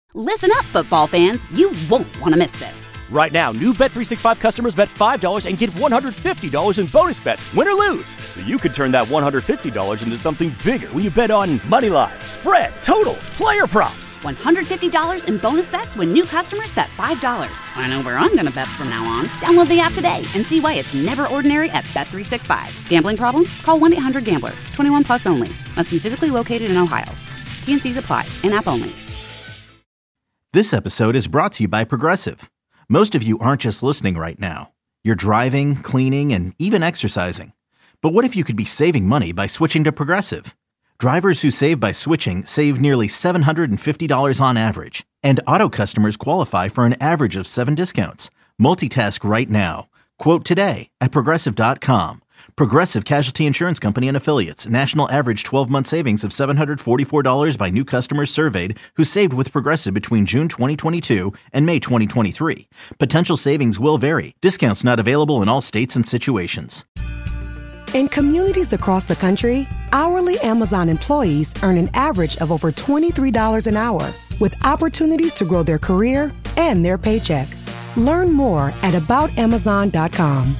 Listen up, football fans. You won't want to miss this. Right now, new Bet365 customers bet $5 and get $150 in bonus bets, win or lose. So you could turn that $150 into something bigger when you bet on money line, spread, totals, player props. $150 in bonus bets when new customers bet $5. I know where I'm going to bet from now on. Download the app today and see why it's never ordinary at Bet365. Gambling problem? Call 1-800-GAMBLER. 21 plus only. Must be physically located in Ohio. T&Cs apply. In-app only. This episode is brought to you by Progressive. Most of you aren't just listening right now. You're driving, cleaning, and even exercising. But what if you could be saving money by switching to Progressive? Drivers who save by switching save nearly $750 on average. And auto customers qualify for an average of 7 discounts. Multitask right now. Quote today at Progressive.com. Progressive Casualty Insurance Company and Affiliates. National average 12-month savings of $744 by new customers surveyed who saved with Progressive between June 2022 and May 2023. Potential savings will vary. Discounts not available in all states and situations. In communities across the country, hourly Amazon employees earn an average of over $23 an hour, with opportunities to grow their career and their paycheck. Learn more at aboutamazon.com.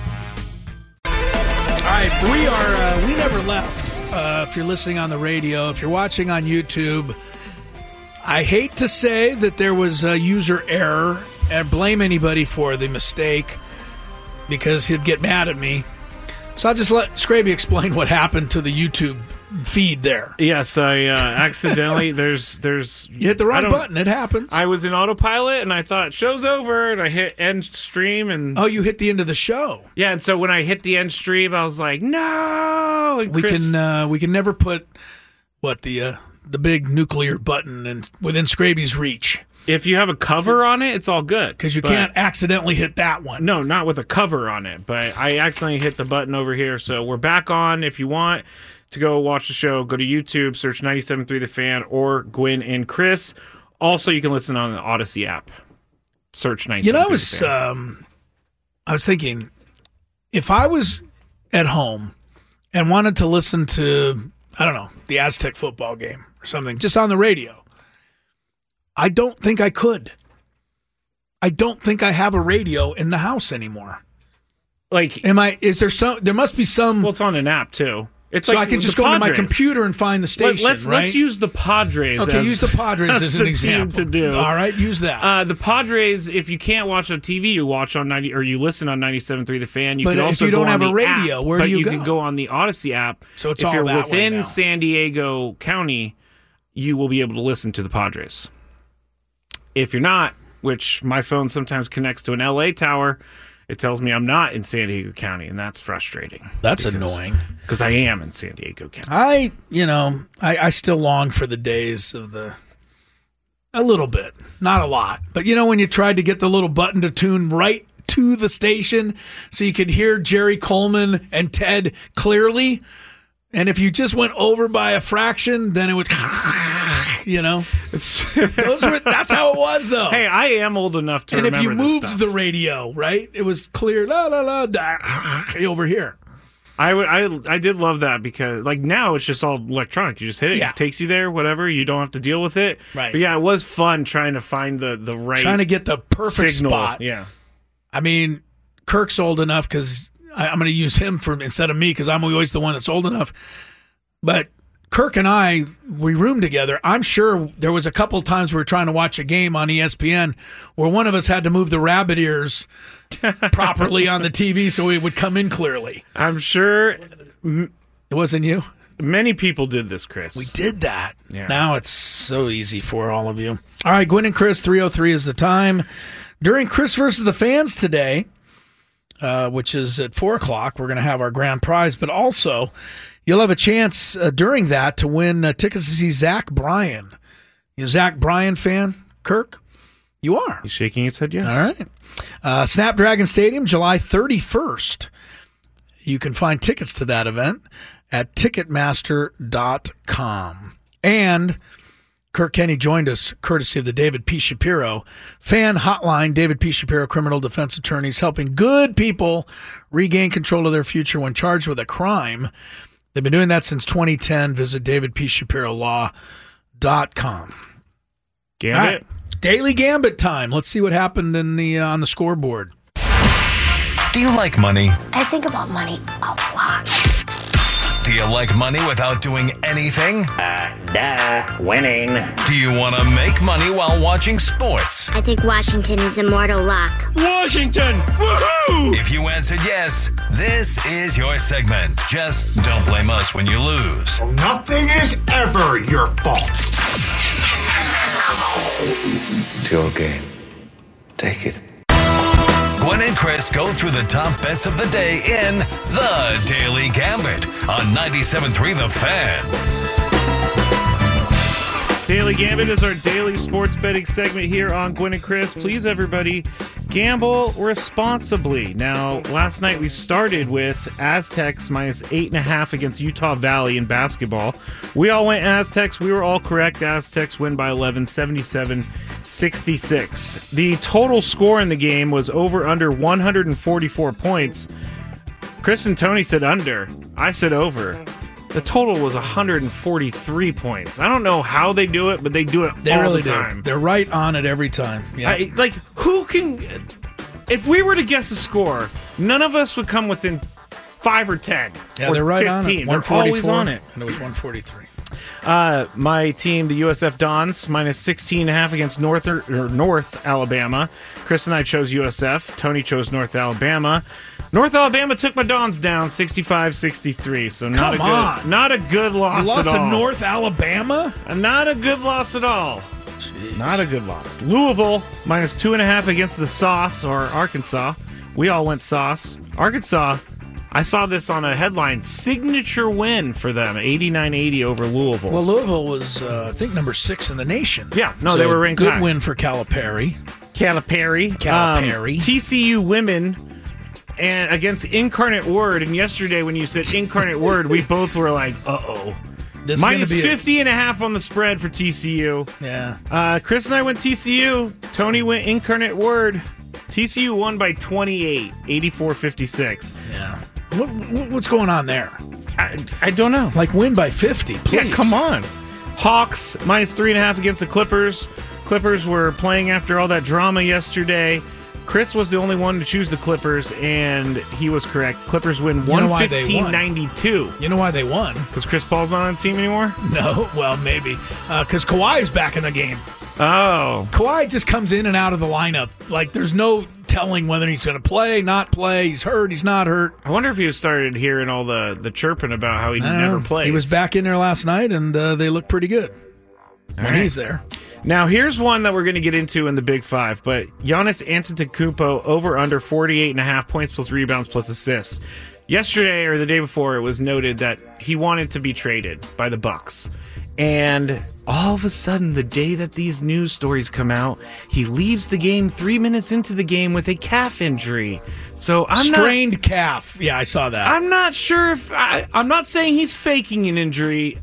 All right, we never left. If you're listening on the radio, if you're watching on YouTube, I hate to say that there was a user error and blame anybody for the mistake because he'd get mad at me. So I'll just let Scraby explain what happened to the YouTube feed there. Yes, I accidentally there's you hit the wrong button. It happens. I was in autopilot and I thought show's over and I hit end stream and you hit the end of the show. Yeah, and so when I hit the end stream, I was like, no. And we can never put the big nuclear button within Scraby's reach. If you have a cover on it, it's all good. Because you can't accidentally hit that one. No, not with a cover on it. But I accidentally hit the button over here. So we're back on. If you want to go watch the show, go to YouTube, search 97.3 The Fan or Gwynn and Chris. Also, you can listen on the Odyssey app. Search 97.3 The Fan. I was thinking, if I was at home and wanted to listen to, I don't know, the Aztec football game or something, just on the radio, I don't think I could. I don't think I have a radio in the house anymore. There must be some. Well, it's on an app too. It's so I can just go into my computer and find the station, right? Let's use the Padres. Okay, use the Padres as an example. To do. All right, use that. The Padres, if you can't watch on TV, you watch on you listen on 97.3 The Fan. But if you don't have a radio, where do you go? You can go on the Odyssey app. So it's if all you're that within way now. San Diego County, you will be able to listen to the Padres. If you're not, which my phone sometimes connects to an LA tower, it tells me I'm not in San Diego County, and that's frustrating. That's annoying. Because I am in San Diego County. I still long for the days of a little bit, not a lot. But when you tried to get the little button to tune right to the station so you could hear Jerry Coleman and Ted clearly, and if you just went over by a fraction, then it was... that's how it was, though. Hey, I am old enough to remember this. And if you moved stuff. the radio, right, it was clear, la la la, da, over here. I did love that because now it's just all electronic. You just hit it, It takes you there, whatever. You don't have to deal with it. Right. But yeah, it was fun trying to find the right, trying to get the perfect signal. spot. Yeah. I mean, Kirk's old enough because I'm going to use him instead of me because I'm always the one that's old enough. But Kirk and I, we roomed together. I'm sure there was a couple of times we were trying to watch a game on ESPN where one of us had to move the rabbit ears properly on the TV so it would come in clearly. I'm sure it wasn't you. Many people did this, Chris. We did that. Yeah. Now it's so easy for all of you. All right, Gwynn and Chris, 3:03 is the time. During Chris versus the Fans today, which is at 4 o'clock, we're going to have our grand prize, but also you'll have a chance during that to win tickets to see Zach Bryan. You a Zach Bryan fan, Kirk? You are. He's shaking his head, yes. All right. Snapdragon Stadium, July 31st. You can find tickets to that event at Ticketmaster.com. And Kirk Kenny joined us courtesy of the David P. Shapiro Fan Hotline. David P. Shapiro, criminal defense attorneys, helping good people regain control of their future when charged with a crime. They've been doing that since 2010. Visit DavidPShapiroLaw.com. Gambit. All right. Daily Gambit time. Let's see what happened in the on the scoreboard. Do you like money? I think about money a lot. Do you like money without doing anything? Winning. Do you want to make money while watching sports? I think Washington is immortal luck. Washington! Woohoo! If you answered yes, this is your segment. Just don't blame us when you lose. Nothing is ever your fault. It's your game. Take it. Gwen and Chris go through the top bets of the day in The Daily Gambit on 97.3 The Fan. Daily Gambit is our daily sports betting segment here on Gwen and Chris. Please, everybody, gamble responsibly. Now, last night we started with Aztecs minus 8.5 against Utah Valley in basketball. We all went Aztecs. We were all correct. Aztecs win by 11, 77-66. The total score in the game was over under 144 points. Chris and Tony said under. I said over. The total was 143 points. I don't know how they do it, but they do it all the time. They're right on it every time. Yeah. Who can... If we were to guess a score, none of us would come within 5 or 10 or they're right 15. on it. They're always on it. And it was 143. My team, the USF Dons, minus 16.5 against North Alabama. Chris and I chose USF. Tony chose North Alabama. North Alabama took my Dons down 65-63, so not a good loss You lost at all. to North Alabama? Not a good loss at all. Jeez. Not a good loss. Louisville, minus 2.5 against the Sauce, or Arkansas. We all went Sauce. Arkansas, I saw this on a headline, signature win for them, 89-80 over Louisville. Well, Louisville was, I think, number 6 in the nation. Yeah, no, they were ranked good high. win for Calipari. Calipari. TCU women and against Incarnate Word. And yesterday when you said Incarnate Word, we both were like, uh-oh. Minus 50.5 on the spread for TCU. Yeah. Chris and I went TCU. Tony went Incarnate Word. TCU won by 28, 84-56. Yeah. What's going on there? I don't know. Like win by 50, please. Yeah, come on. Hawks, minus 3.5 against the Clippers. Clippers were playing after all that drama yesterday. Chris was the only one to choose the Clippers, and he was correct. Clippers win 115-92. You know why they won? Because Chris Paul's not on the team anymore? No, well, maybe. Because Kawhi's back in the game. Oh. Kawhi just comes in and out of the lineup. Like, there's no telling whether he's going to play, not play. He's hurt, he's not hurt. I wonder if he started hearing all the chirping about how he never plays. He was back in there last night, and they look pretty good when he's there. Now, here's one that we're going to get into in the Big Five, but Giannis Antetokounmpo over under 48.5 points plus rebounds plus assists. Yesterday or the day before, it was noted that he wanted to be traded by the Bucks. And all of a sudden, the day that these news stories come out, he leaves the game 3 minutes into the game with a calf injury. So strained calf. Yeah, I saw that. I'm not sure if I'm not saying he's faking an injury.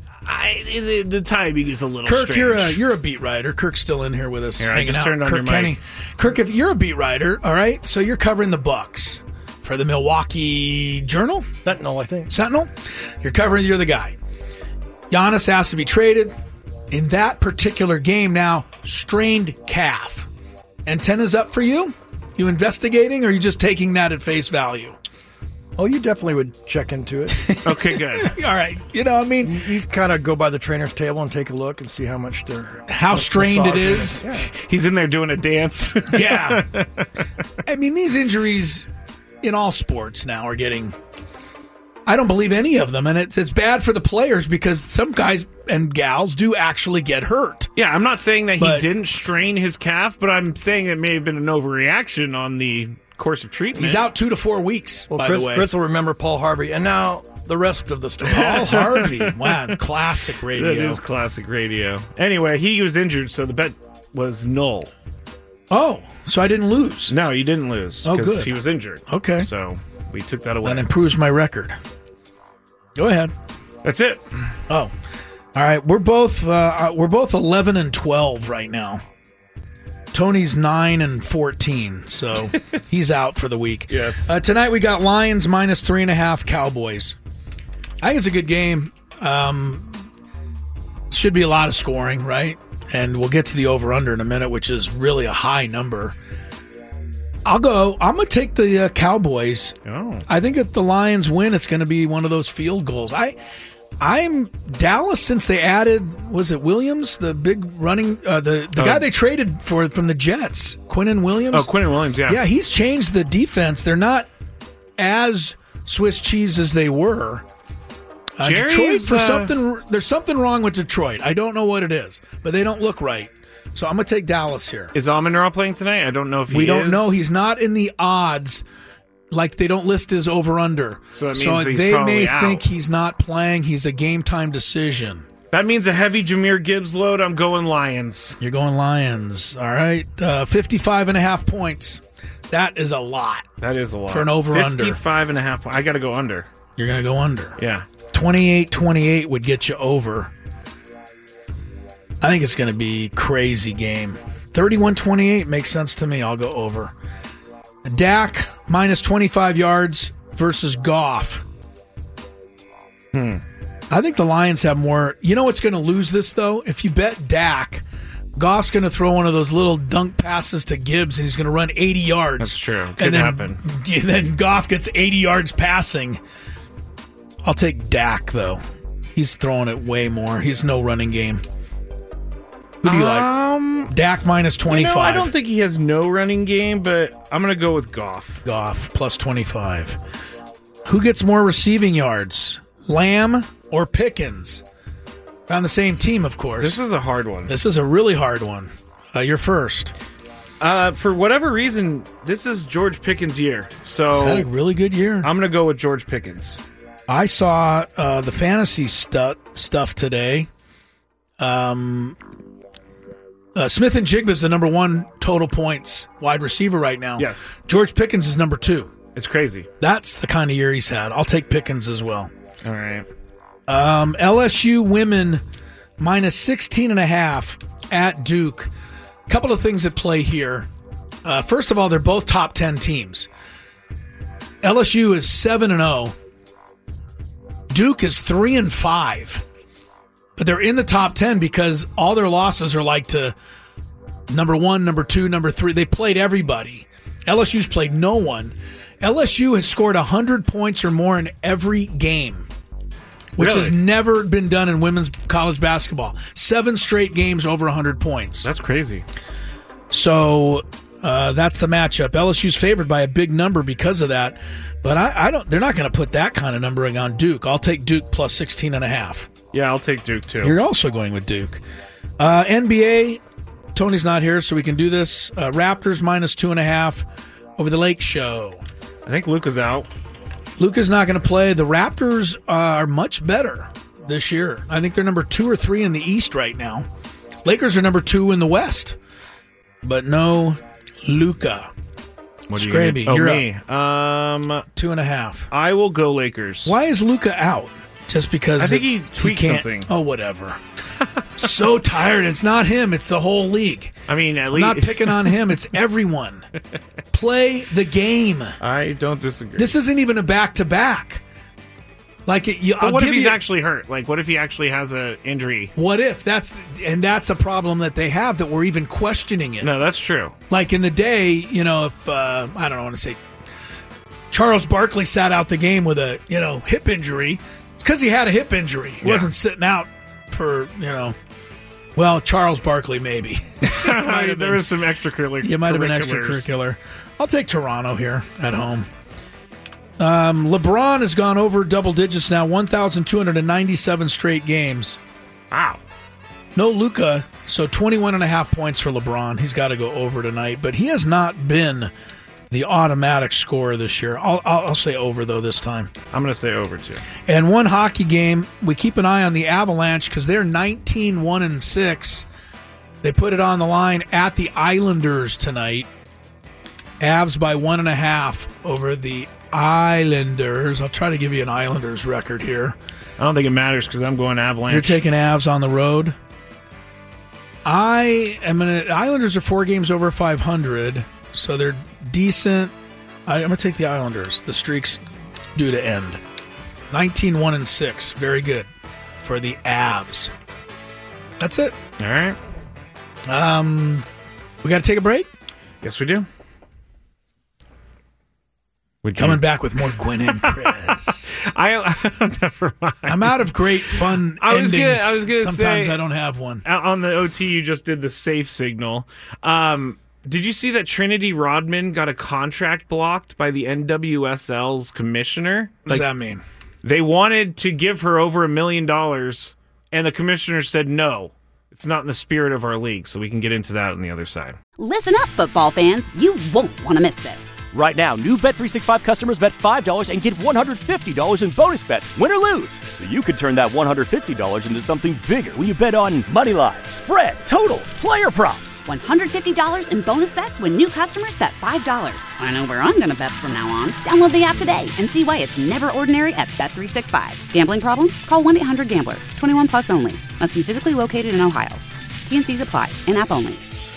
The timing is a little Kirk, strange. you're a beat writer. Kirk's still in here with us, here, hanging I just out. turned on Kirk your mic. Kenny. Kirk, if you're a beat writer, all right, so you're covering the Bucks for the Milwaukee Journal? Sentinel, I think. Sentinel? You're the guy. Giannis has to be traded. In that particular game now, strained calf. Antennas up for you? You investigating, or are you just taking that at face value? Oh, you definitely would check into it. Okay, good. All right. You know, I mean, you kind of go by the trainer's table and take a look and see how much how strained it is. Yeah. He's in there doing a dance. Yeah. I mean, these injuries in all sports now are getting... I don't believe any of them, and it's bad for the players because some guys and gals do actually get hurt. Yeah, I'm not saying that he didn't strain his calf, but I'm saying it may have been an overreaction on the course of treatment. He's out 2 to 4 weeks, by the way. Chris will remember Paul Harvey, and now the rest of the story. Paul Harvey. Wow, classic radio. That is classic radio. Anyway, he was injured, so the bet was null. Oh, so I didn't lose. No, you didn't lose. Oh, good. He was injured. Okay. So we took that away. That improves my record. Go ahead. That's it. Oh, all right. We're both 11 and 12 right now. Tony's 9 and 14, so he's out for the week. Yes. Tonight we got Lions minus 3.5 Cowboys. I think it's a good game. Should be a lot of scoring, right? And we'll get to the over-under in a minute, which is really a high number. I'm going to take the Cowboys. Oh. I think if the Lions win, it's going to be one of those field goals. I'm Dallas since they added, was it Williams, the big running, the guy they traded for from the Jets, Quinnen Williams? Oh, Quinnen Williams, yeah. Yeah, he's changed the defense. They're not as Swiss cheese as they were. Detroit, there's something wrong with Detroit. I don't know what it is, but they don't look right. So I'm going to take Dallas here. Is Amon-Ra playing tonight? I don't know if he is. We don't know. He's not in the odds. Like, they don't list his over-under. So that means he's they probably may out. think he's not playing. He's a game-time decision. That means a heavy Jahmyr Gibbs load. I'm going Lions. You're going Lions. All right. 55.5 points. That is a lot. That is a lot. For an over-under. 55.5. I got to go under. You're going to go under. Yeah. 28-28 would get you over. I think it's going to be a crazy game. 31-28 makes sense to me. I'll go over. Dak minus 25 yards versus Goff. I think the Lions have more. You know what's going to lose this, though? If you bet Dak, Goff's going to throw one of those little dunk passes to Gibbs, and he's going to run 80 yards. That's true. Could happen. And then Goff gets 80 yards passing. I'll take Dak, though. He's throwing it way more. He's no running game. Who do you like? Dak minus 25. I don't think he has no running game, but I'm going to go with Goff. Goff plus 25. Who gets more receiving yards? Lamb or Pickens? On the same team, of course. This is a hard one. This is a really hard one. You're first. For whatever reason, this is George Pickens' year. So He's had a really good year. I'm going to go with George Pickens. I saw the fantasy stuff today. Smith and Jigba is the number one total points wide receiver right now. Yes. George Pickens is number 2. It's crazy. That's the kind of year he's had. I'll take Pickens as well. All right. LSU women minus 16.5 at Duke. A couple of things at play here. First of all, they're both top 10 teams. LSU is 7-0. Duke is 3-5. But they're in the top 10 because all their losses are like to number 1, number 2, number 3. They played everybody. LSU's played no one. LSU has scored 100 points or more in every game, which has never been done in women's college basketball. 7 straight games over 100 points. That's crazy. So that's the matchup. LSU's favored by a big number because of that. But I don't. They're not going to put that kind of numbering on Duke. I'll take Duke plus 16.5. Yeah, I'll take Duke too. You're also going with Duke. NBA. Tony's not here, so we can do this. Raptors minus 2.5 over the Lake Show. I think Luka's out. Luka's not going to play. The Raptors are much better this year. I think they're number 2 or 3 in the East right now. Lakers are number 2 in the West. But no Luka. What are Scraby, you you're me. up. 2.5. I will go Lakers. Why is Luka out? Just because I think he tweaked something. Oh, whatever. So tired. It's not him. It's the whole league. I mean, at I'm least not picking on him. It's everyone. Play the game. I don't disagree. This isn't even a back-to-back. Like, but what if he's actually hurt? Like, what if he actually has an injury? What if? That's a problem that they have, that we're even questioning it. No, that's true. Like in the day, if I don't want to say Charles Barkley sat out the game with a hip injury, it's because he had a hip injury. He wasn't sitting out for well, Charles Barkley maybe. There was some extracurricular. It might have been extracurricular. I'll take Toronto here at home. LeBron has gone over double digits now, 1,297 straight games. Wow. No Luka, so 21.5 points for LeBron. He's got to go over tonight, but he has not been the automatic scorer this year. I'll say over, though, this time. I'm going to say over, too. And one hockey game, we keep an eye on the Avalanche because they're 19-1-6. They put it on the line at the Islanders tonight. Avs by 1.5 over the Islanders. I'll try to give you an Islanders record here. I don't think it matters because I'm going Avalanche. You're taking Avs on the road. Islanders are 4 games over 500, so they're decent. I'm going to take the Islanders. The streak's due to end. 19-1-6. Very good for the Avs. That's it. All right. We got to take a break? Yes, we do. Coming back with more Gwynn and Chris. Never mind. I'm out of great fun endings. I was gonna Sometimes say, I don't have one. On the OT, you just did the safe signal. Did you see that Trinity Rodman got a contract blocked by the NWSL's commissioner? What does that mean? They wanted to give her over $1 million, and the commissioner said no. It's not in the spirit of our league, so we can get into that on the other side. Listen up, football fans. You won't want to miss this. Right now, new Bet365 customers bet $5 and get $150 in bonus bets, win or lose. So you could turn that $150 into something bigger when you bet on money line, spread, totals, player props. $150 in bonus bets when new customers bet $5. I know where I'm going to bet from now on. Download the app today and see why it's never ordinary at Bet365. Gambling problem? Call 1-800-GAMBLER. 21 plus only. Must be physically located in Ohio. T&Cs apply. In-app only.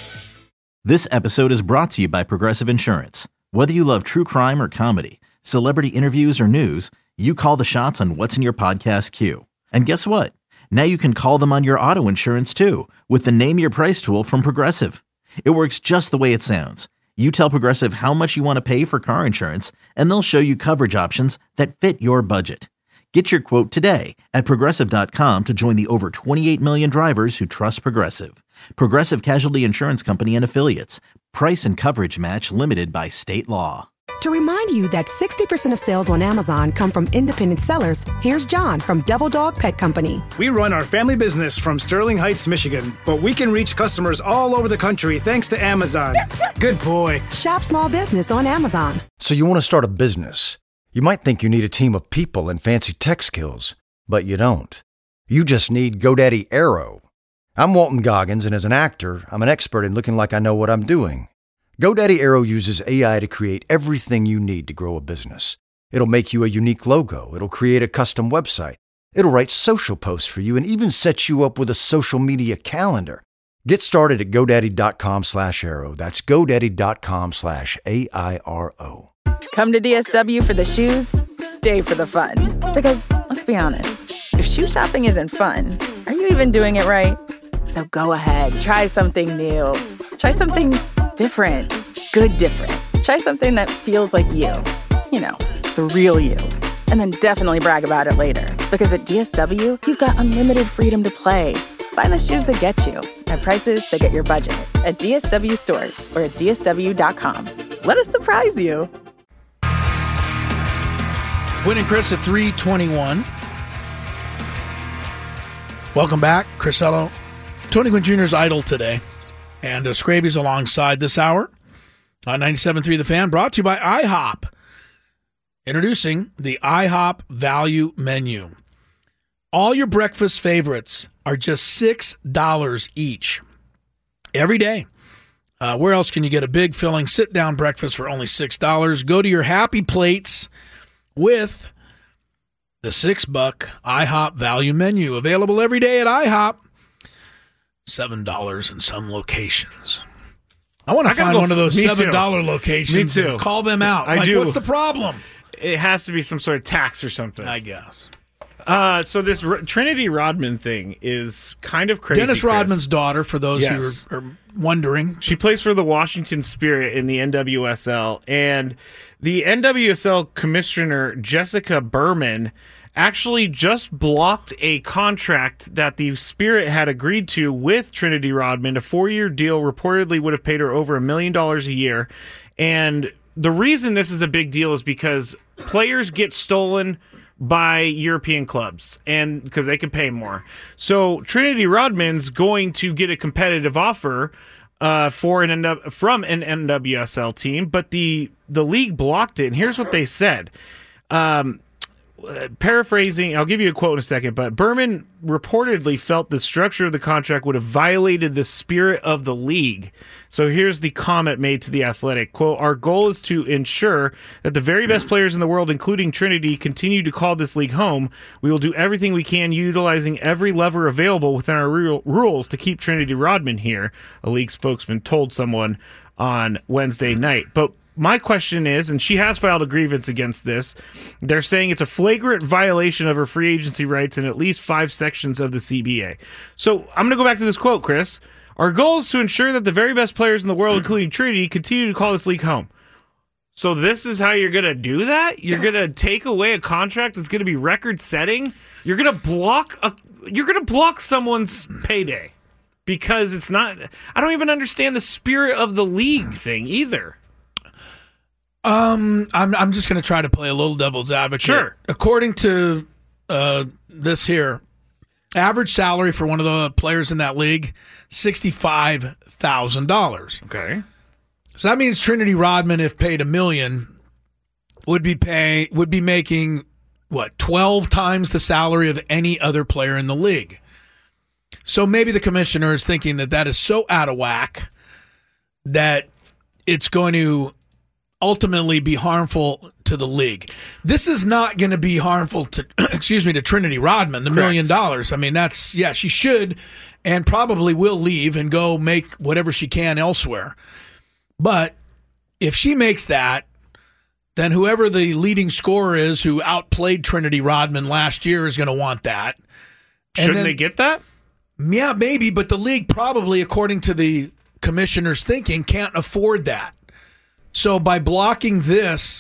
This episode is brought to you by Progressive Insurance. Whether you love true crime or comedy, celebrity interviews or news, you call the shots on what's in your podcast queue. And guess what? Now you can call them on your auto insurance too with the Name Your Price tool from Progressive. It works just the way it sounds. You tell Progressive how much you want to pay for car insurance, and they'll show you coverage options that fit your budget. Get your quote today at Progressive.com to join the over 28 million drivers who trust Progressive. Progressive Casualty Insurance Company and Affiliates. Price and coverage match limited by state law. To remind you that 60% of sales on Amazon come from independent sellers, here's John from Devil Dog Pet Company. We run our family business from Sterling Heights, Michigan, but we can reach customers all over the country thanks to Amazon. Good boy. Shop small business on Amazon. So you want to start a business. You might think you need a team of people and fancy tech skills, but you don't. You just need GoDaddy Aero. I'm Walton Goggins, and as an actor, I'm an expert in looking like I know what I'm doing. GoDaddy Aero uses AI to create everything you need to grow a business. It'll make you a unique logo. It'll create a custom website. It'll write social posts for you and even set you up with a social media calendar. Get started at GoDaddy.com/Aero. That's GoDaddy.com/AIRO. Come to DSW for the shoes, stay for the fun. Because, let's be honest, if shoe shopping isn't fun, are you even doing it right? So go ahead, try something new. Try something different. Good different. Try something that feels like you. You know, the real you. And then definitely brag about it later. Because at DSW, you've got unlimited freedom to play. Find the shoes that get you at prices that get your budget at DSW stores or at DSW.com. Let us surprise you. Gwynn and Chris at 3:21. Welcome back. Chris Ello, Tony Gwynn Jr.'s idle today. And Scraby's alongside this hour on 97.3 The Fan, brought to you by IHOP. Introducing the IHOP Value Menu. All your breakfast favorites are just $6 each. Every day. Where else can you get a big, filling, sit-down breakfast for only $6? Go to your Happy Plates with the $6 IHOP Value Menu. Available every day at IHOP. $7 in some locations. I want to find one of those $7 locations. Me too. And call them out. I do. What's the problem? It has to be some sort of tax or something. I guess. So this Trinity Rodman thing is kind of crazy. Dennis Rodman's daughter, for those who are wondering. She plays for the Washington Spirit in the NWSL. And the NWSL commissioner, Jessica Berman, actually just blocked a contract that the Spirit had agreed to with Trinity Rodman. A 4-year deal reportedly would have paid her over $1 million a year. And the reason this is a big deal is because players get stolen by European clubs, and because they can pay more. So Trinity Rodman's going to get a competitive offer from an NWSL team, but the league blocked it. And here's what they said. Paraphrasing, I'll give you a quote in a second, but Berman reportedly felt the structure of the contract would have violated the spirit of the league. So here's the comment made to The Athletic. Quote, "Our goal is to ensure that the very best players in the world, including Trinity, continue to call this league home. We will do everything we can, utilizing every lever available within our rules to keep Trinity Rodman here," a league spokesman told someone on Wednesday night. But my question is, and she has filed a grievance against this, they're saying it's a flagrant violation of her free agency rights in at least 5 sections of the CBA. So I'm going to go back to this quote, Chris. Our goal is to ensure that the very best players in the world, including Trinity, continue to call this league home. So this is how you're going to do that? You're going to take away a contract that's going to be record-setting? You're going to block someone's payday because it's not. I don't even understand the spirit of the league thing either. I'm just going to try to play a little devil's advocate. Sure. According to this here, average salary for one of the players in that league, $65,000. Okay. So that means Trinity Rodman, if paid $1 million, would be making what, 12 times the salary of any other player in the league. So maybe the commissioner is thinking that is so out of whack that it's going to ultimately be harmful to the league. This is not going to be harmful to, to Trinity Rodman, the $1 million. I mean, she should and probably will leave and go make whatever she can elsewhere. But if she makes that, then whoever the leading scorer is who outplayed Trinity Rodman last year is going to want that. Shouldn't they get that? Yeah, maybe, but the league probably, according to the commissioner's thinking, can't afford that. So by blocking this,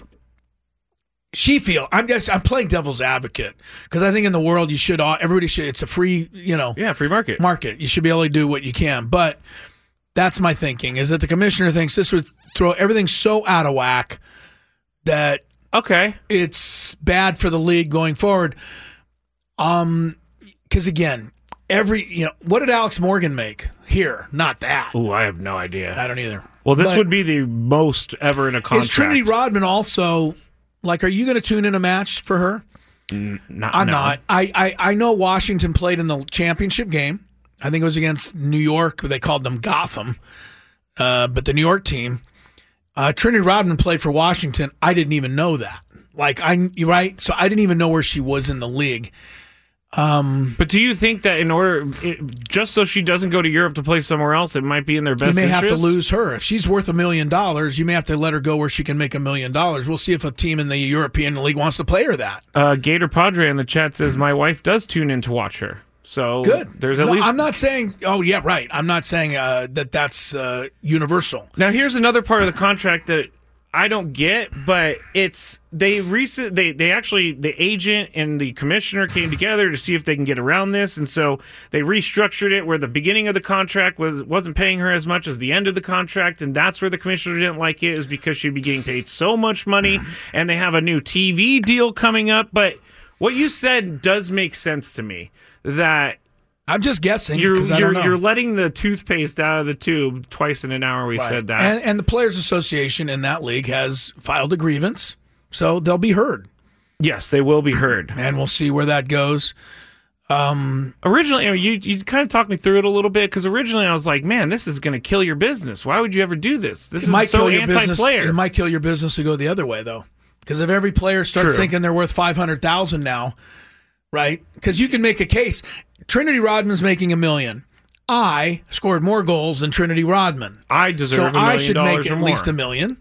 I'm playing devil's advocate because I think in the world everybody should. It's a free, free market. You should be able to do what you can. But that's my thinking, is that the commissioner thinks this would throw everything so out of whack that it's bad for the league going forward. Because again, what did Alex Morgan make here? Not that. Ooh, I have no idea. I don't either. Well, this would be the most ever in a contract. Is Trinity Rodman also, are you going to tune in a match for her? I'm not. I know Washington played in the championship game. I think it was against New York. They called them Gotham. But the New York team, Trinity Rodman played for Washington. I didn't even know that. You're right? So I didn't even know where she was in the league. But do you think that just so she doesn't go to Europe to play somewhere else, it might be in their best interest? You may have to lose her. If she's worth $1 million, you may have to let her go where she can make $1 million. We'll see if a team in the European League wants to play her that. Gator Padre in the chat says, my wife does tune in to watch her. So good. There's at least. I'm not saying. Oh yeah, right. I'm not saying that's universal. Now here's another part of the contract that I don't get, but it's the agent and the commissioner came together to see if they can get around this, and so they restructured it where the beginning of the contract wasn't paying her as much as the end of the contract, and that's where the commissioner didn't like it, is because she'd be getting paid so much money, and they have a new TV deal coming up. But what you said does make sense to me. That I'm just guessing because I don't know. You're letting the toothpaste out of the tube twice in an hour. We've said that, and the Players Association in that league has filed a grievance, so they'll be heard. Yes, they will be heard, and we'll see where that goes. Originally, you kind of talked me through it a little bit, because originally I was like, man, this is going to kill your business. Why would you ever do this? This is so anti-player. It might kill your business to go the other way, though, because if every player starts thinking they're worth $500,000 now. Right? Because you can make a case. Trinity Rodman's making $1 million. I scored more goals than Trinity Rodman. I deserve $1 million so I should make at more. least $1 million.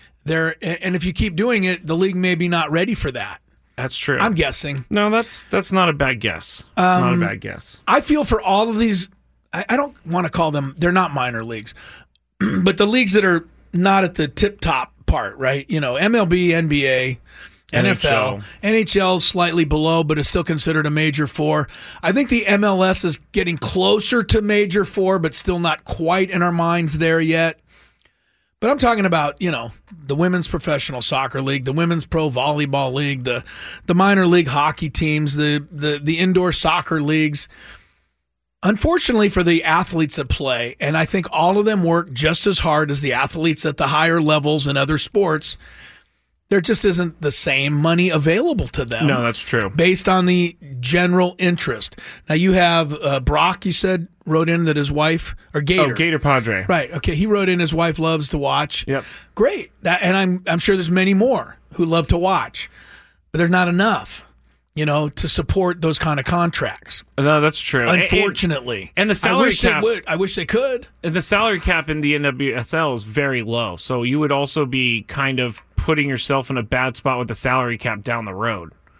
And if you keep doing it, the league may be not ready for that. That's true. I'm guessing. No, that's not a bad guess. It's not a bad guess. I feel for all of these. I don't want to call them. They're not minor leagues, but the leagues that are not at the tip top part, right? MLB, NBA. NFL, NHL slightly below, but is still considered a Major Four. I think the MLS is getting closer to Major Four, but still not quite in our minds there yet. But I'm talking about, the Women's Professional Soccer League, the Women's Pro Volleyball League, the minor league hockey teams, the indoor soccer leagues. Unfortunately for the athletes that play, and I think all of them work just as hard as the athletes at the higher levels in other sports, there just isn't the same money available to them. No, that's true. Based on the general interest. Now you have Brock, you said, wrote in that his wife, or Gator. Oh, Gator Padre. Right, okay. He wrote in his wife loves to watch. Yep. Great. And I'm sure there's many more who love to watch. But there's not enough, to support those kind of contracts. No, that's true. Unfortunately. And the salary cap. I wish they could. And the salary cap in the NWSL is very low. So you would also be kind of putting yourself in a bad spot with the salary cap down the road.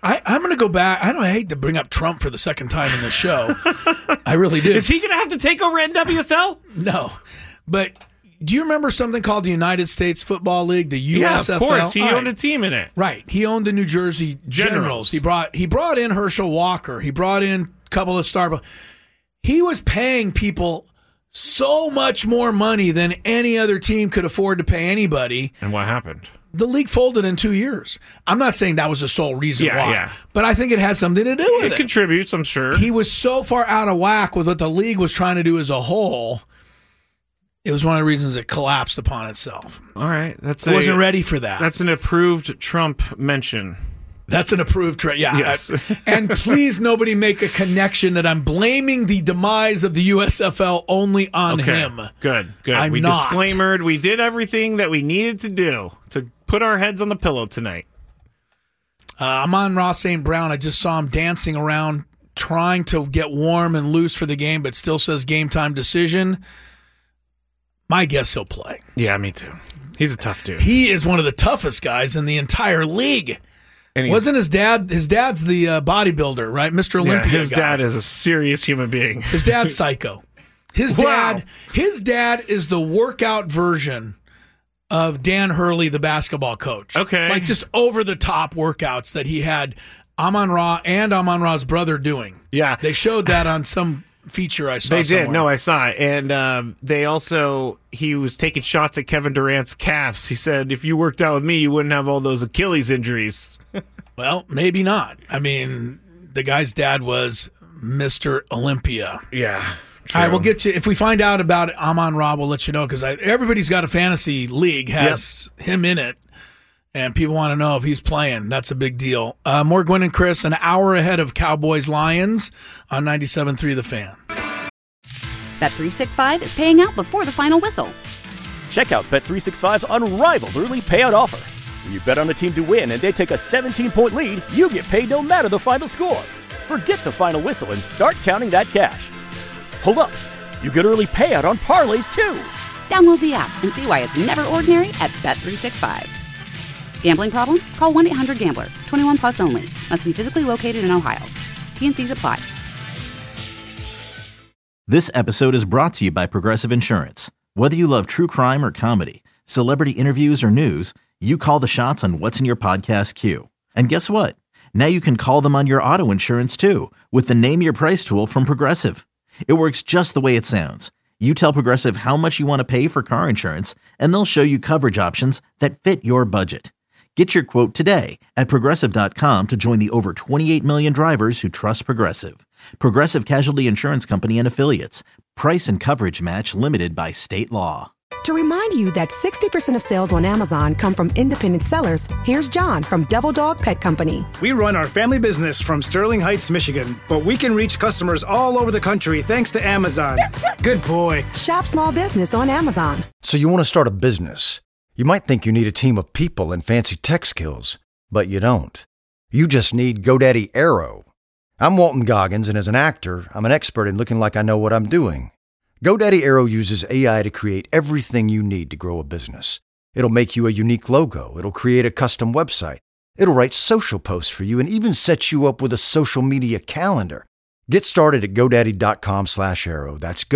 I'm going to go back. I hate to bring up Trump for the second time in the show. I really do. Is he going to have to take over NWSL? No. But do you remember something called the United States Football League, the USFL? Yeah, of course. He owned a team in it. Right. He owned the New Jersey Generals. He brought in Herschel Walker. He brought in a couple of stars. He was paying people so much more money than any other team could afford to pay anybody. And what happened? The league folded in 2 years. I'm not saying that was the sole reason why, but I think it has something to do with it. It contributes, I'm sure. He was so far out of whack with what the league was trying to do as a whole. It was one of the reasons it collapsed upon itself. All right. It wasn't ready for that. That's an approved Trump mention. That's an approved trend. Yeah. Yes. And please, nobody make a connection that I'm blaming the demise of the USFL only on him. Good. I'm we not. disclaimered. We did everything that we needed to do to put our heads on the pillow tonight. Amon-Ra St. Brown, I just saw him dancing around trying to get warm and loose for the game, but still says game time decision. My guess he'll play. Yeah, me too. He's a tough dude. He is one of the toughest guys in the entire league. And wasn't his dad? His dad's the bodybuilder, right? Mr. Olympia. Yeah, his dad is a serious human being. His dad's psycho. His dad is the workout version of Dan Hurley, the basketball coach. Okay. Like just over the top workouts that he had Amon-Ra and Amon-Ra's brother doing. Yeah. They showed that on some feature I saw. They somewhere. did. No, I saw it. And he was taking shots at Kevin Durant's calves. He said, if you worked out with me, you wouldn't have all those Achilles injuries. Well, maybe not. I mean, the guy's dad was Mr. Olympia. Yeah. All right, we'll get you. If we find out about Amon-Ra, we'll let you know because everybody's got a fantasy league, has him in it, and people want to know if he's playing. That's a big deal. More Gwen and Chris, an hour ahead of Cowboys-Lions on 97.3 The Fan. Bet365 is paying out before the final whistle. Check out Bet365's unrivaled early payout offer. When you bet on a team to win and they take a 17-point lead, you get paid no matter the final score. Forget the final whistle and start counting that cash. Hold up. You get early payout on parlays, too. Download the app and see why it's never ordinary at Bet365. Gambling problem? Call 1-800-GAMBLER. 21 plus only. Must be physically located in Ohio. T&Cs apply. This episode is brought to you by Progressive Insurance. Whether you love true crime or comedy, celebrity interviews or news, you call the shots on what's in your podcast queue. And guess what? Now you can call them on your auto insurance, too, with the Name Your Price tool from Progressive. It works just the way it sounds. You tell Progressive how much you want to pay for car insurance, and they'll show you coverage options that fit your budget. Get your quote today at Progressive.com to join the over 28 million drivers who trust Progressive. Progressive Casualty Insurance Company and Affiliates. Price and coverage match limited by state law. To remind you that 60% of sales on Amazon come from independent sellers, here's John from Devil Dog Pet Company. We run our family business from Sterling Heights, Michigan, but we can reach customers all over the country thanks to Amazon. Good boy. Shop small business on Amazon. So you want to start a business. You might think you need a team of people and fancy tech skills, but you don't. You just need GoDaddy Aero. I'm Walton Goggins, and as an actor, I'm an expert in looking like I know what I'm doing. GoDaddy Aero uses AI to create everything you need to grow a business. It'll make you a unique logo. It'll create a custom website. It'll write social posts for you and even set you up with a social media calendar. Get started at GoDaddy.com/Aero. That's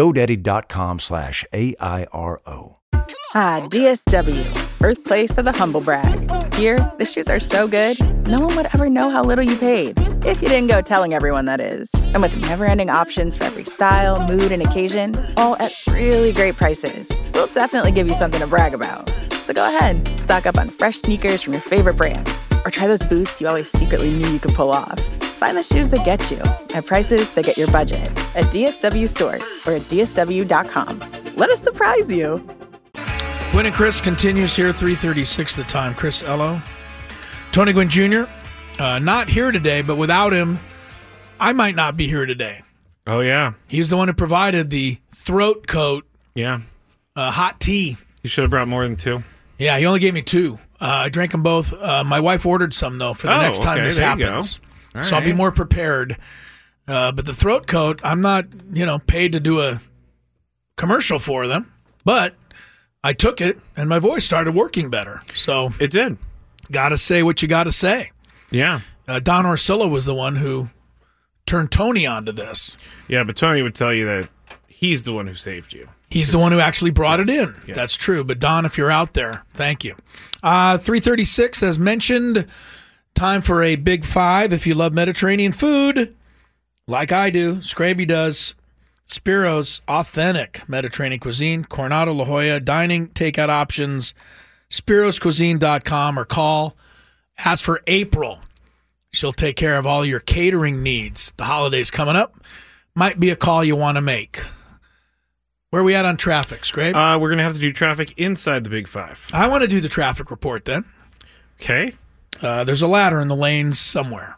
GoDaddy.com/AIRO. Ah, DSW, birthplace of the humble brag. Here, the shoes are so good, no one would ever know how little you paid. If you didn't go telling everyone, that is. And with never-ending options for every style, mood, and occasion, all at really great prices, we'll definitely give you something to brag about. So go ahead, stock up on fresh sneakers from your favorite brands, or try those boots you always secretly knew you could pull off. Find the shoes that get you at prices that get your budget at DSW stores or at DSW.com. Let us surprise you. Gwen and Chris continues here, 3:36 the time. Chris Ello. Tony Gwynn Jr., not here today, but without him, I might not be here today. Oh, yeah. He's the one who provided the throat coat. Yeah. Hot tea. You should have brought more than two. Yeah, he only gave me two. I drank them both. My wife ordered some, though, for the next time this happens. So I'll be more prepared. But the throat coat, I'm not, paid to do a commercial for them, but I took it and my voice started working better. So it did. Got to say what you got to say. Yeah. Don Orsillo was the one who turned Tony onto this. Yeah, but Tony would tell you that he's the one who saved you. He's the one who actually brought it in. Yes. That's true. But Don, if you're out there, thank you. 3:36, as mentioned, time for a Big Five. If you love Mediterranean food, like I do, Scraby does, Spiro's authentic Mediterranean cuisine, Coronado La Jolla, dining, takeout options, spiroscuisine.com, or call. Ask for April. She'll take care of all your catering needs. The holidays coming up. Might be a call you want to make. Where are we at on traffic, Scrape? We're going to have to do traffic inside the Big Five. I want to do the traffic report then. Okay. There's a ladder in the lanes somewhere.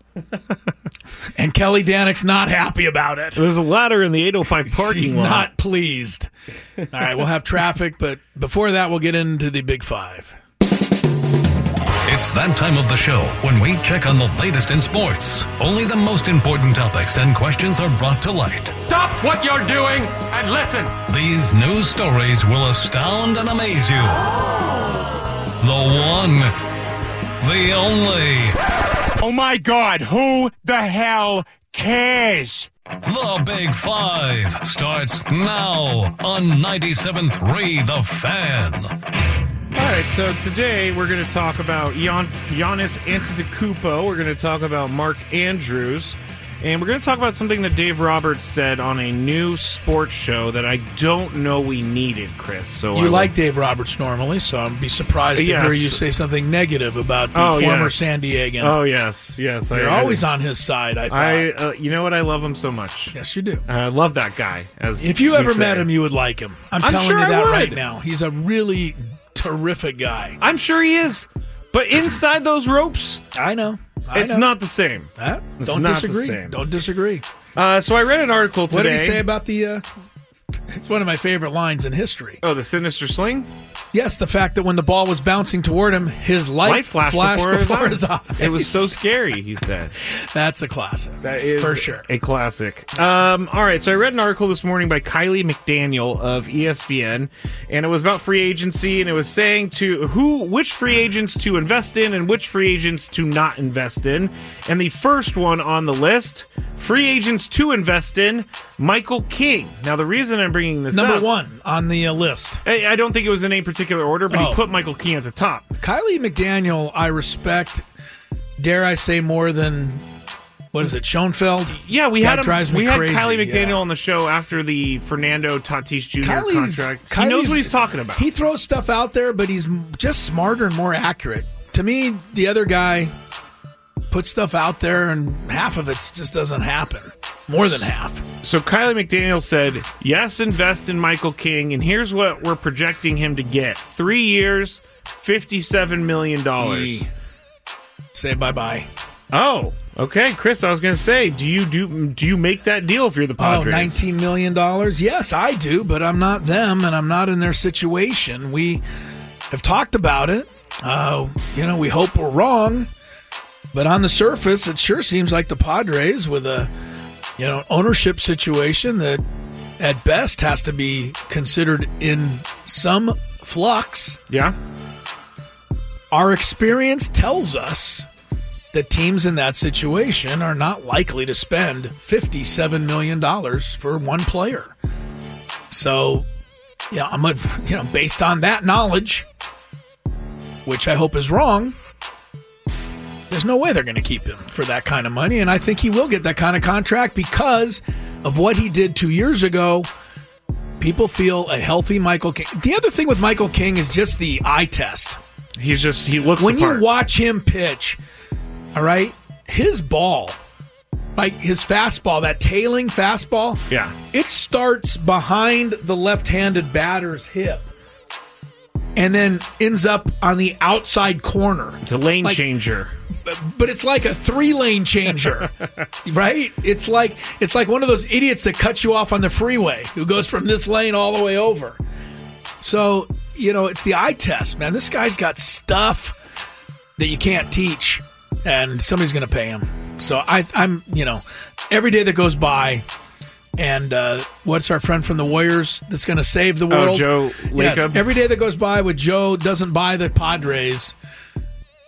And Kelly Danick's not happy about it. There's a ladder in the 805 parking She's lot. not pleased. All right, we'll have traffic, but before that, we'll get into the Big Five. It's that time of the show when we check on the latest in sports. Only the most important topics and questions are brought to light. Stop what you're doing and listen. These news stories will astound and amaze you. The one, the only. Oh my God, who the hell cares? The Big Five starts now on 97.3 The Fan. All right, so today we're going to talk about Giannis Antetokounmpo. We're going to talk about Mark Andrews. And we're going to talk about something that Dave Roberts said on a new sports show that I don't know we needed, Chris. So you like Dave Roberts normally, so I'd be surprised to hear you say something negative about the former San Diegan. Oh, yes. You're always on his side, I thought. You know what? I love him so much. Yes, you do. I love that guy. If you ever met him, you would like him. I'm telling sure you that I would. right now. He's a really terrific guy. I'm sure he is. But inside those ropes, I know. It's not the same. Don't disagree. Don't disagree. So I read an article today. What did he say about the... it's one of my favorite lines in history. Oh, the sinister sling? Yes, the fact that when the ball was bouncing toward him, his light flashed before his eyes. It was so scary, he said. That's a classic. That is for sure. A classic. All right, so I read an article this morning by Kylie McDaniel of ESPN, and it was about free agency, and it was saying which free agents to invest in and which free agents to not invest in. And the first one on the list, free agents to invest in, Michael King. Now, the reason I'm bringing this up... Number one on the list. I don't think it was in any particular order, but he put Michael King at the top. Kylie McDaniel, I respect, dare I say, more than, what is it, Schoenfeld? Yeah, we that had drives me we crazy. had Kylie McDaniel on the show after the Fernando Tatis Jr. contract. He Kylie's, knows what he's talking about. He throws stuff out there, but he's just smarter and more accurate. To me, the other guy puts stuff out there, and half of it just doesn't happen. More than half. So Kylie McDaniel said, yes, invest in Michael King, and here's what we're projecting him to get. 3 years, $57 million. Say bye-bye. Oh, okay. Chris, I was going to say, do you make that deal if you're the Padres? $19 million? Yes, I do, but I'm not them, and I'm not in their situation. We have talked about it. We hope we're wrong, but on the surface, it sure seems like the Padres with a ownership situation that at best has to be considered in some flux. Yeah. Our experience tells us that teams in that situation are not likely to spend $57 million for one player. So, based on that knowledge, which I hope is wrong, there's no way they're going to keep him for that kind of money, and I think he will get that kind of contract because of what he did 2 years ago. People feel a healthy Michael King. The other thing with Michael King is just the eye test. He looks when the part. You watch him pitch, all right, his ball, like his fastball, that tailing fastball, yeah, it starts behind the left-handed batter's hip and then ends up on the outside corner. It's a lane changer. But it's like a 3-lane changer, right? It's like one of those idiots that cuts you off on the freeway who goes from this lane all the way over. So, it's the eye test, man. This guy's got stuff that you can't teach, and somebody's going to pay him. So I'm every day that goes by, and what's our friend from the Warriors that's going to save the world? Oh, Joe Lacob. Yes, every day that goes by with Joe doesn't buy the Padres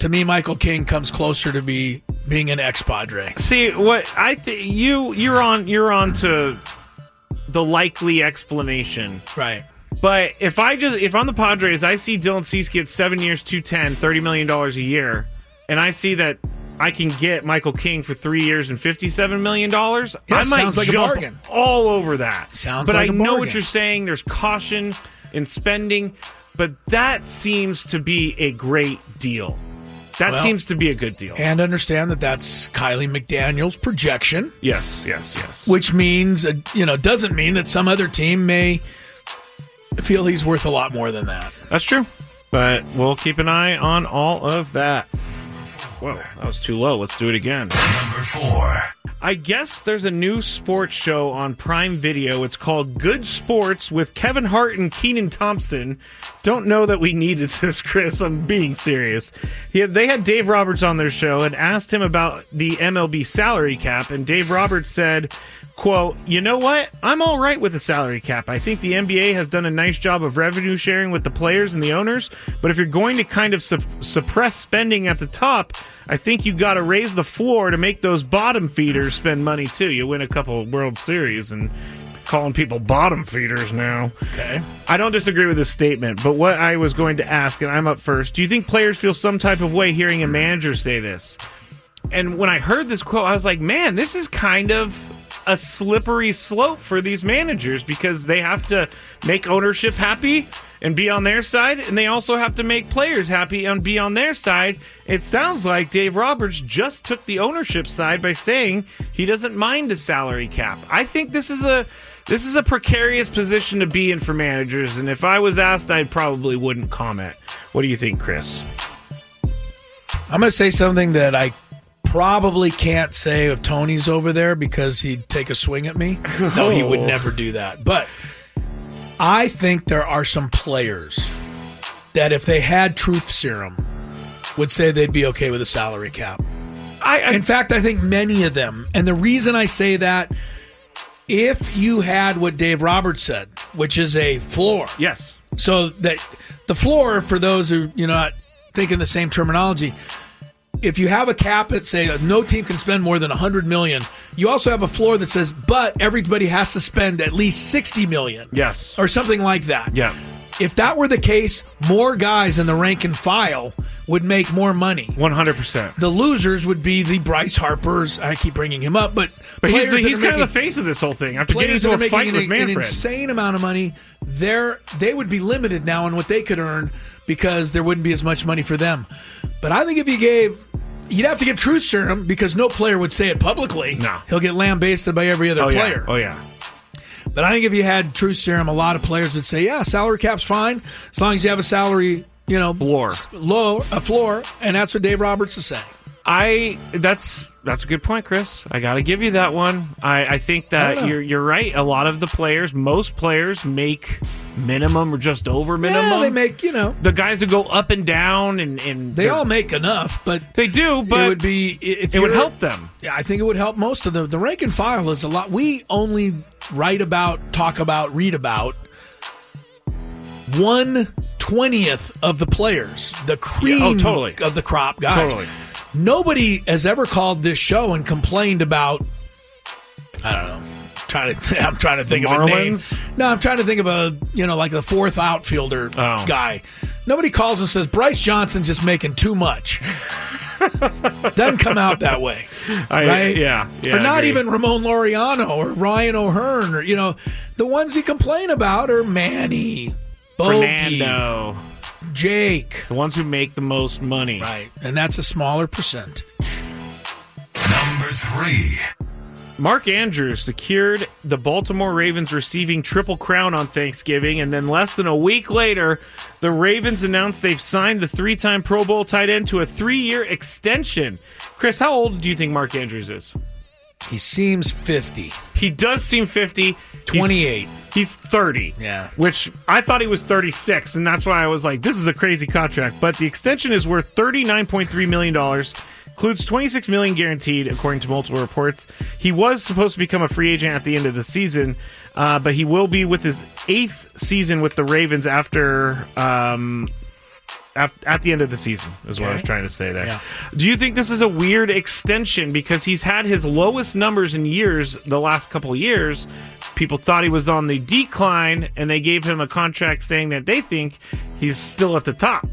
To me, Michael King comes closer to being an ex-Padre. See, what I think you're on to the likely explanation. Right. But if I'm the Padres, I see Dylan Cease get 7 years, $210, $30 million a year, and I see that I can get Michael King for 3 years and $57 million, I might sounds like a jump bargain. all over that. Sounds but like a I know bargain. what you're saying. There's caution in spending, but that seems to be a great deal. That seems to be a good deal. And understand that that's Kylie McDaniel's projection. Yes. Which means, doesn't mean that some other team may feel he's worth a lot more than that. That's true. But we'll keep an eye on all of that. Whoa, that was too low. Let's do it again. Number 4. I guess there's a new sports show on Prime Video. It's called Good Sports with Kevin Hart and Kenan Thompson. Don't know that we needed this, Chris. I'm being serious. They had Dave Roberts on their show and asked him about the MLB salary cap, and Dave Roberts said, quote, "You know what? I'm all right with the salary cap. I think the NBA has done a nice job of revenue sharing with the players and the owners, but if you're going to kind of suppress spending at the top, I think you got to raise the floor to make those bottom feeders spend money too. You win a couple of World Series and calling people bottom feeders now." Okay. I don't disagree with this statement, but what I was going to ask, and I'm up first, do you think players feel some type of way hearing a manager say this? And when I heard this quote, I was like, man, this is kind of a slippery slope for these managers because they have to make ownership happy and be on their side, and they also have to make players happy and be on their side. It sounds like Dave Roberts just took the ownership side by saying he doesn't mind a salary cap. I think this is a precarious position to be in for managers, and if I was asked, I probably wouldn't comment. What do you think, Chris? I'm going to say something that I probably can't say if Tony's over there because he'd take a swing at me. No, he would never do that. But I think there are some players that if they had truth serum would say they'd be okay with a salary cap. In fact, I think many of them. And the reason I say that, if you had what Dave Roberts said, which is a floor. Yes. So that the floor, for those who not thinking the same terminology, if you have a cap that say no team can spend more than $100 million, you also have a floor that says, but everybody has to spend at least $60 million. Yes. Or something like that. Yeah. If that were the case, more guys in the rank and file would make more money. 100%. The losers would be the Bryce Harpers. I keep bringing him up, but he's kind of the face of this whole thing. After getting into a fight with Manfred, an insane amount of money, they would be limited now in what they could earn because there wouldn't be as much money for them. But I think if you'd have to give truth serum because no player would say it publicly. No. He'll get lambasted by every other player. Oh, yeah. But I think if you had truth serum, a lot of players would say, yeah, salary cap's fine as long as you have a salary, floor, a floor, and that's what Dave Roberts is saying. That's a good point, Chris. I got to give you that one. I think that you're right. A lot of the players, most players make minimum or just over minimum. Yeah, they make, the guys who go up and down and they all make enough, but they do, but it would be it would help them. Yeah, I think it would help most of the rank and file is a lot. We only write about, talk about, read about 1/20th of the players, the cream of the crop guys. Totally. Nobody has ever called this show and complained about, I don't know, I'm trying to think of a name. No, I'm trying to think of like the fourth outfielder guy. Nobody calls and says, Bryce Johnson's just making too much. Doesn't come out that way. Right? Yeah. Or not even Ramon Laureano or Ryan O'Hearn or, the ones you complain about are Manny, Bogey, Fernando, Jake. The ones who make the most money. Right. And that's a smaller percentage. Number 3. Mark Andrews secured the Baltimore Ravens receiving Triple Crown on Thanksgiving, and then less than a week later, the Ravens announced they've signed the 3-time Pro Bowl tight end to a 3-year extension. Chris, how old do you think Mark Andrews is? He seems 50. He does seem 50. 28. He's 30. Yeah. Which I thought he was 36, and that's why I was like, this is a crazy contract. But the extension is worth $39.3 million. Includes $26 million guaranteed, according to multiple reports. He was supposed to become a free agent at the end of the season, but he will be with his 8th season with the Ravens after at the end of the season, is what I was trying to say there. Yeah. Do you think this is a weird extension because he's had his lowest numbers in years the last couple of years? People thought he was on the decline, and they gave him a contract saying that they think he's still at the top.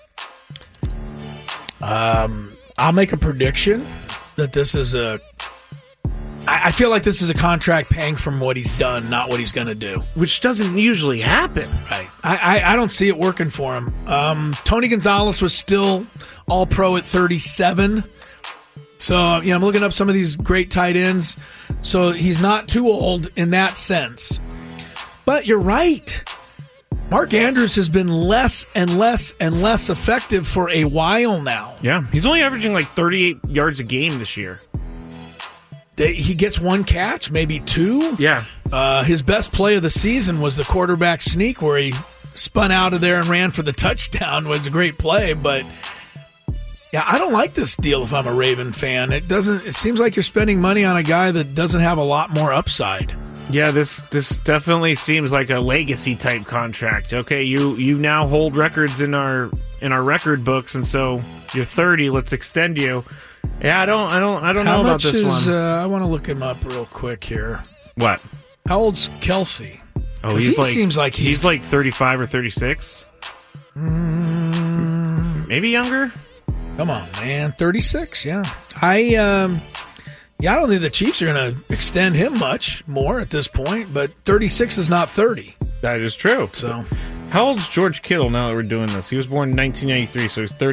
I'll make a prediction that this is I feel like this is a contract paying from what he's done, not what he's going to do. Which doesn't usually happen. Right. I don't see it working for him. Tony Gonzalez was still all-pro at 37. So, I'm looking up some of these great tight ends. So he's not too old in that sense. But you're right. Mark Andrews has been less and less and less effective for a while now. Yeah, he's only averaging like 38 yards a game this year. He gets one catch, maybe two. Yeah. His best play of the season was the quarterback sneak where he spun out of there and ran for the touchdown. It was a great play, but yeah, I don't like this deal if I'm a Raven fan. It seems like you're spending money on a guy that doesn't have a lot more upside. Yeah, this definitely seems like a legacy type contract. Okay, you now hold records in our record books, and so you're 30. Let's extend you. Yeah, I don't know about this one. I want to look him up real quick here. What? How old's Kelsey? Oh, seems like he's like 35 or 36. Maybe younger. Come on, man, 36. Yeah, I don't think the Chiefs are going to extend him much more at this point. But 36 is not 30. That is true. So, how old's George Kittle now that we're doing this? He was born in 1993, so he's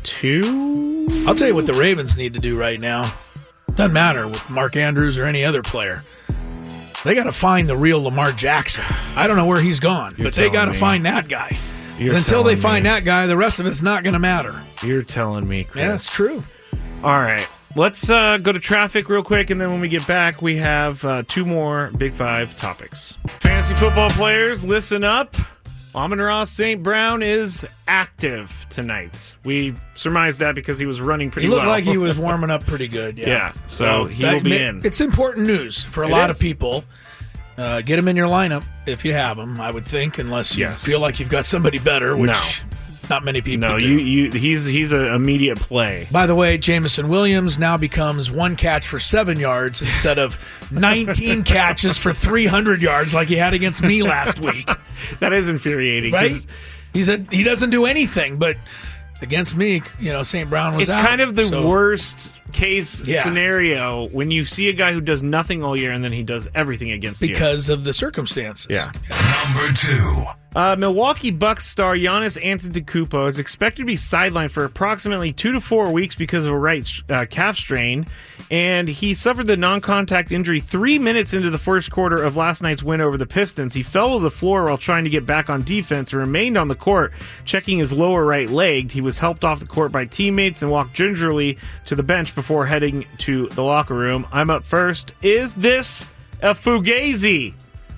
32. I'll tell you what the Ravens need to do right now. Doesn't matter with Mark Andrews or any other player. They got to find the real Lamar Jackson. I don't know where he's gone, but they got to find that guy. Until they find that guy, the rest of it's not going to matter. You're telling me, Chris. Yeah, that's true. All right. Let's go to traffic real quick, and then when we get back, we have two more Big Five topics. Fantasy football players, listen up. Amon-Ra St. Brown is active tonight. We surmised that because he was running pretty well. He looked like he was warming up pretty good, yeah. Yeah, so he will be in. It's important news for a lot of people. Get him in your lineup if you have him, I would think, unless you feel like you've got somebody better, which not many people do. He's an immediate play. By the way, Jameson Williams now becomes one catch for 7 yards instead of 19 catches for 300 yards like he had against me last week. That is infuriating. Right? He doesn't do anything, but against me, St. Brown was out. It's kind of the worst case scenario when you see a guy who does nothing all year and then he does everything against you. Because of the circumstances. Yeah. Number 2. Milwaukee Bucks star Giannis Antetokounmpo is expected to be sidelined for approximately 2 to 4 weeks because of a right calf strain, and he suffered the non-contact injury 3 minutes into the first quarter of last night's win over the Pistons. He fell to the floor while trying to get back on defense and remained on the court, checking his lower right leg. He was helped off the court by teammates and walked gingerly to the bench before heading to the locker room. I'm up first. Is this a fugazi?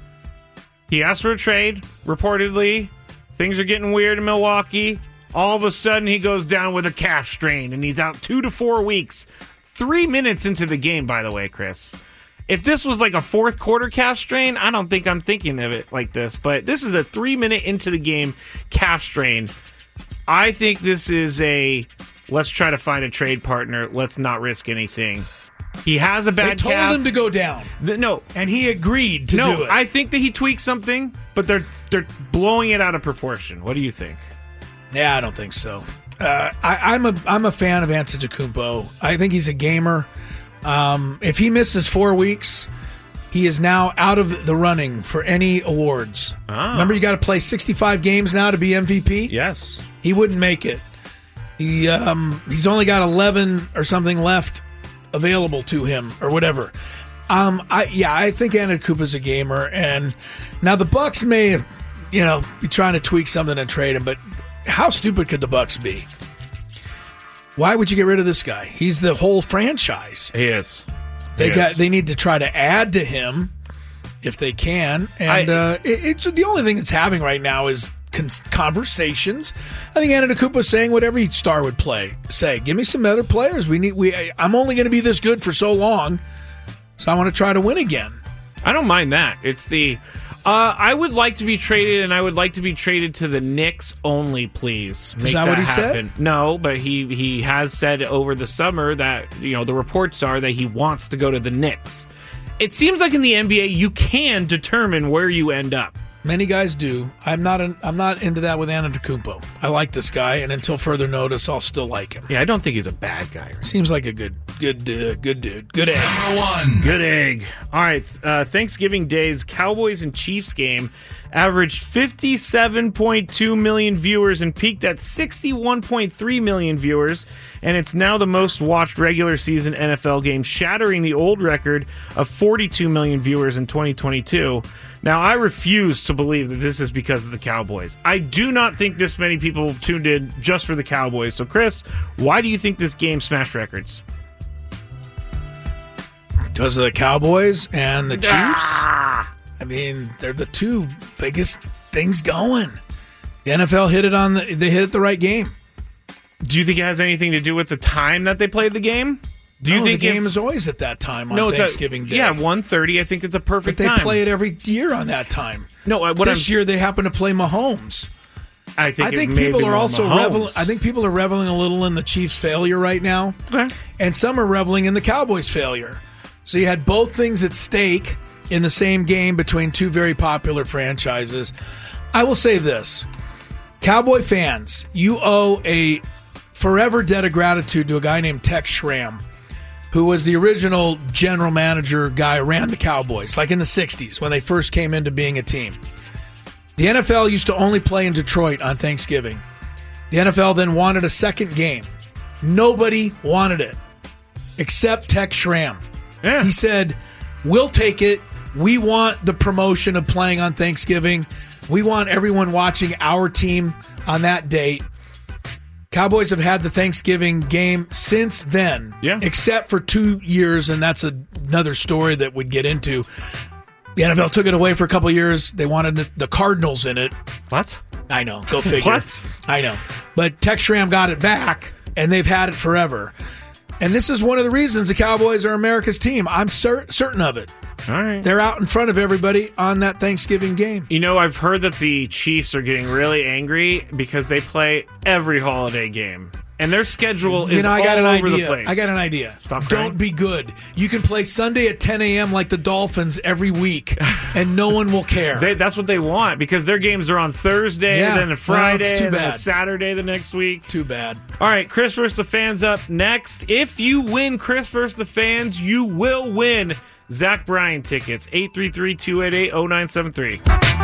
He asked for a trade, reportedly. Things are getting weird in Milwaukee. All of a sudden, he goes down with a calf strain, and he's out 2 to 4 weeks. 3 minutes into the game, by the way, Chris. If this was like a fourth quarter calf strain, I don't think I'm thinking of it like this. But this is a 3 minute into the game calf strain. I think this is let's try to find a trade partner. Let's not risk anything. He has a bad calf. They told him to go down. No. And he agreed to do it. I think that he tweaked something, but they're blowing it out of proportion. What do you think? Yeah, I don't think so. I'm a fan of Antetokounmpo. I think he's a gamer. If he misses 4 weeks, he is now out of the running for any awards. Remember, you got to play 65 games now to be MVP? Yes. He wouldn't make it. He's only got 11 or something left available to him or whatever. I think Antetokounmpo's a gamer, and now the Bucks may have, be trying to tweak something and trade him, but how stupid could the Bucks be? Why would you get rid of this guy? He's the whole franchise. He is. They need to try to add to him if they can, and it's the only thing it's having right now is conversations. I think Antetokounmpo's saying what every star would say. Give me some other players. I'm only going to be this good for so long, so I want to try to win again. I don't mind that. It's I would like to be traded, and I would like to be traded to the Knicks only, please. Is that what he said? No, but he has said over the summer that, the reports are that he wants to go to the Knicks. It seems like in the NBA, you can determine where you end up. Many guys do. I'm not into that with Antetokounmpo. I like this guy, and until further notice, I'll still like him. Yeah, I don't think he's a bad guy. Right? Seems like a good dude. Good egg. Number 1. Good egg. All right, Thanksgiving Day's Cowboys and Chiefs game averaged 57.2 million viewers and peaked at 61.3 million viewers, and it's now the most watched regular season NFL game, shattering the old record of 42 million viewers in 2022. Now, I refuse to believe that this is because of the Cowboys. I do not think this many people tuned in just for the Cowboys. So, Chris, why do you think this game smashed records? Because of the Cowboys and the Chiefs? I mean, they're the two biggest things going. The NFL hit it the right game. Do you think it has anything to do with the time that they played the game? Do you think the game is always at that time on Thanksgiving Day? Yeah, 1:30. I think it's a perfect time. But they play it every year on that time. No, this year they happen to play Mahomes. I think people are also reveling. I think people are reveling a little in the Chiefs' failure right now, and some are reveling in the Cowboys' failure. So you had both things at stake in the same game between two very popular franchises. I will say this: Cowboy fans, you owe a forever debt of gratitude to a guy named Tex Schramm, who was the original general manager guy, ran the Cowboys, like in the 60s when they first came into being a team. The NFL used to only play in Detroit on Thanksgiving. The NFL then wanted a second game. Nobody wanted it except Tex Schramm. Yeah. He said, we'll take it. We want the promotion of playing on Thanksgiving. We want everyone watching our team on that date. Cowboys have had the Thanksgiving game since then, except for 2 years, and that's another story that we'd get into. The NFL took it away for a couple of years. They wanted the Cardinals in it. What? I know. Go figure. What? I know. But Tex Schramm got it back, and they've had it forever. And this is one of the reasons the Cowboys are America's team. I'm certain of it. All right. They're out in front of everybody on that Thanksgiving game. I've heard that the Chiefs are getting really angry because they play every holiday game. And their schedule is all over the place. I got an idea. Stop crying. Don't be good. You can play Sunday at 10 a.m. like the Dolphins every week, and no one will care. That's what they want because their games are on Thursday, then a Friday, too and then bad. a Saturday the next week. Too bad. All right, Chris vs. the Fans up next. If you win Chris vs. the Fans, you will win Zach Bryan tickets. 833-288-0973.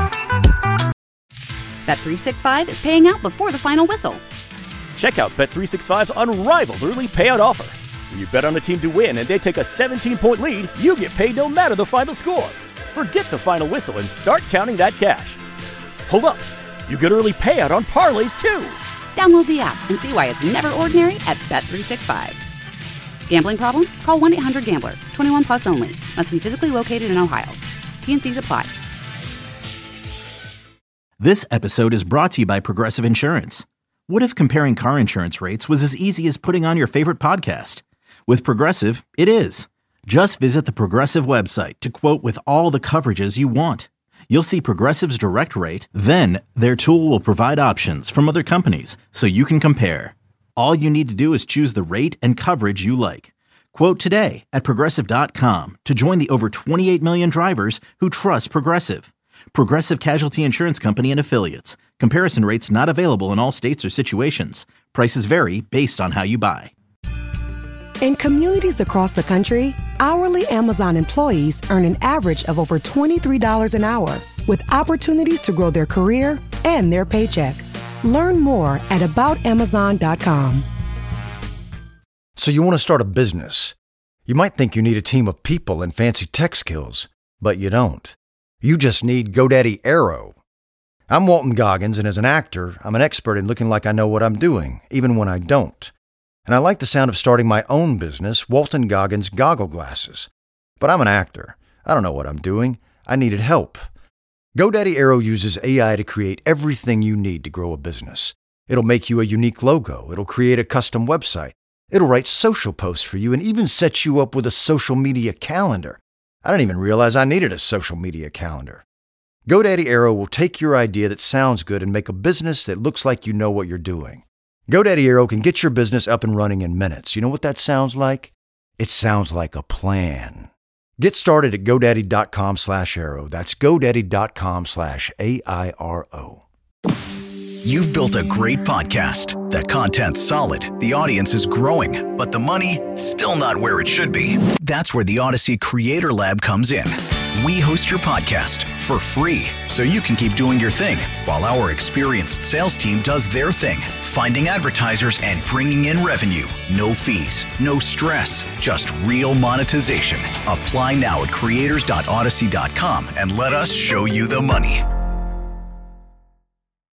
Bet365 is paying out before the final whistle. Check out Bet365's unrivaled early payout offer. When you bet on a team to win and they take a 17-point lead, you get paid no matter the final score. Forget the final whistle and start counting that cash. Hold up. You get early payout on parlays, too. Download the app and see why it's never ordinary at Bet365. Gambling problem? Call 1-800-GAMBLER. 21 plus only. Must be physically located in Ohio. T&Cs apply. This episode is brought to you by Progressive Insurance. What if comparing car insurance rates was as easy as putting on your favorite podcast? With Progressive, it is. Just visit the Progressive website to quote with all the coverages you want. You'll see Progressive's direct rate, then their tool will provide options from other companies so you can compare. All you need to do is choose the rate and coverage you like. Quote today at Progressive.com to join the over 28 million drivers who trust Progressive. Progressive Casualty Insurance Company and Affiliates. Comparison rates not available in all states or situations. Prices vary based on how you buy. In communities across the country, hourly Amazon employees earn an average of over $23 an hour, with opportunities to grow their career and their paycheck. Learn more at aboutamazon.com. So you want to start a business. You might think you need a team of people and fancy tech skills, but you don't. You just need GoDaddy Aero. I'm Walton Goggins, and as an actor, I'm an expert in looking like I know what I'm doing, even when I don't. And I like the sound of starting my own business, Walton Goggins Goggle Glasses. But I'm an actor. I don't know what I'm doing. I needed help. GoDaddy Aero uses AI to create everything you need to grow a business. It'll make you a unique logo. It'll create a custom website. It'll write social posts for you and even set you up with a social media calendar. I didn't even realize I needed a social media calendar. GoDaddy Aero will take your idea that sounds good and make a business that looks like you know what you're doing. GoDaddy Aero can get your business up and running in minutes. You know what that sounds like? It sounds like a plan. Get started at GoDaddy.com/Aero. That's GoDaddy.com/AIRO. You've built a great podcast. The content's solid, the audience is growing, but the money, still not where it should be. That's where the Odyssey Creator Lab comes in. We host your podcast for free, so you can keep doing your thing, while our experienced sales team does their thing, finding advertisers and bringing in revenue. No fees, no stress, just real monetization. Apply now at creators.odyssey.com and let us show you the money.